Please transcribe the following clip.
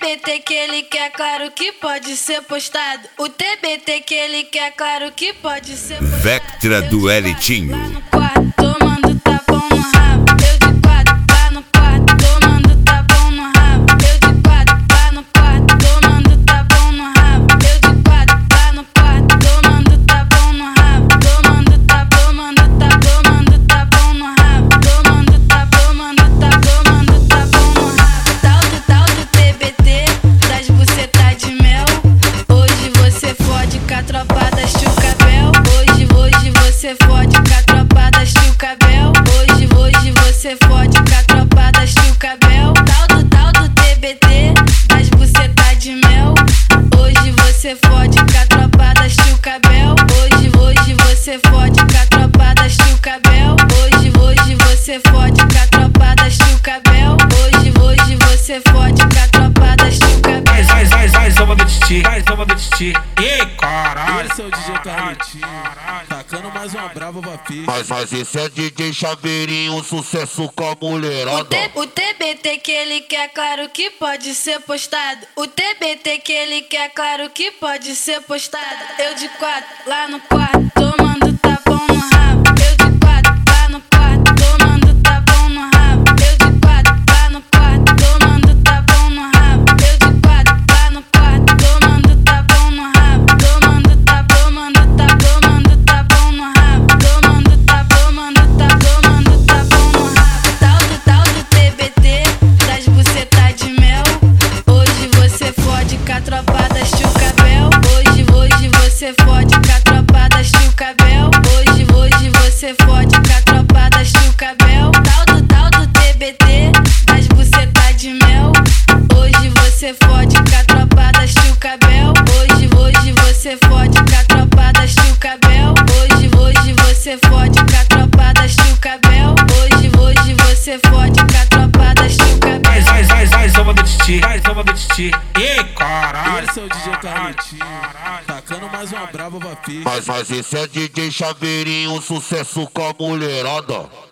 TBT que ele quer, claro que pode ser postado. O TBT que ele quer, claro que pode ser postado. Vectra do Elitinho. Lá no quarto, tomando tapão no rabo. Eu de quatro, lá no quarto, tomando tapão no rabo. Eu de quatro, lá no quarto, tomando tapão no rabo. Eu de quatro, lá no quarto, tomando tapão no rabo. Tomando tapão, tomando tapão, tomando tapão no rabo. Tomando tapão, tomando tapão, tomando tapão no rabo. Tal do TBT, das bucetas de mel. Hoje você fode com a tropa da Chucabel. Hoje você fode com a tropa da Chucabel. Hoje você fode com a tropa da Chucabel. Tal do TBT, das bucetas de mel. Hoje você fode com a tropa da Chucabel. Hoje você fode com a tropa da Chucabel. Hoje você fode com a tropa da Chucabel. Hoje você fode com a tropa da Chucabel. Vai, zoma do titi, vai, zoma do titi. Ih, caralho. Esse é o DJ Carlitinho, tacando mais uma brava pra fi. Mas esse é DJ Chaveirinho, sucesso com a mulherada. O TBT que ele quer, claro que pode ser postado. O TBT que ele quer, claro que pode ser postado. Eu de quatro, lá no quarto, tomando tapão no rabo. Eu de quatro, lá no quarto, tomando tapão no rabo. Eu de quatro, lá no quarto, tomando tapão no rabo. Eu de quatro, lá no quarto, tomando tapão no rabo. Tomando tapão, tomando tapão, tomando tapão no rabo. Tomando tapão, tomando tapão, tomando tapão no rabo. Tal do TBT, das bucetas de mel. Hoje você fode com a tropa da Chucabel. Hoje você fode com a tropa da Chucabel. Hoje você fode com a tropa da Chucabel. Tal do TBT, das bucetas de mel. Hoje você fode com a tropa da Chucabel. Hoje você fode com a tropa da Chucabel. Hoje você fode com a tropa da Chucabel. Hoje você fode com a tropa da Chucabel. Vai, zoma do titi, vai, zoma do titi. Ih, caralho. Esse é o DJ Carlitinho, tacando mais uma brava pra fi. Mas esse é DJ Chaveirinho, sucesso com a mulherada.